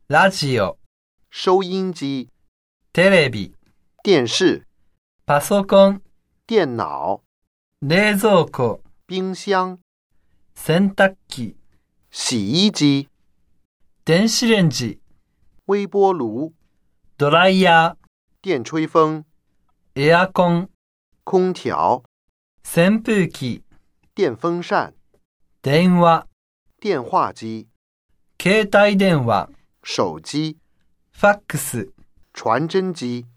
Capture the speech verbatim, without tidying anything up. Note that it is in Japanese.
ラジオ、 收音機、 テレビ、 電視、 パソコン、 電腦、 冷蔵庫、 冰箱、 洗濯機、 洗衣機、 電子レンジ、 微波炉、 ドライヤ電吹風、 ー、エアコン、 空調、 扇風機、 電風扇、 電話、 電話機、 携帯電話、 手機、 ファックス、 傳真機。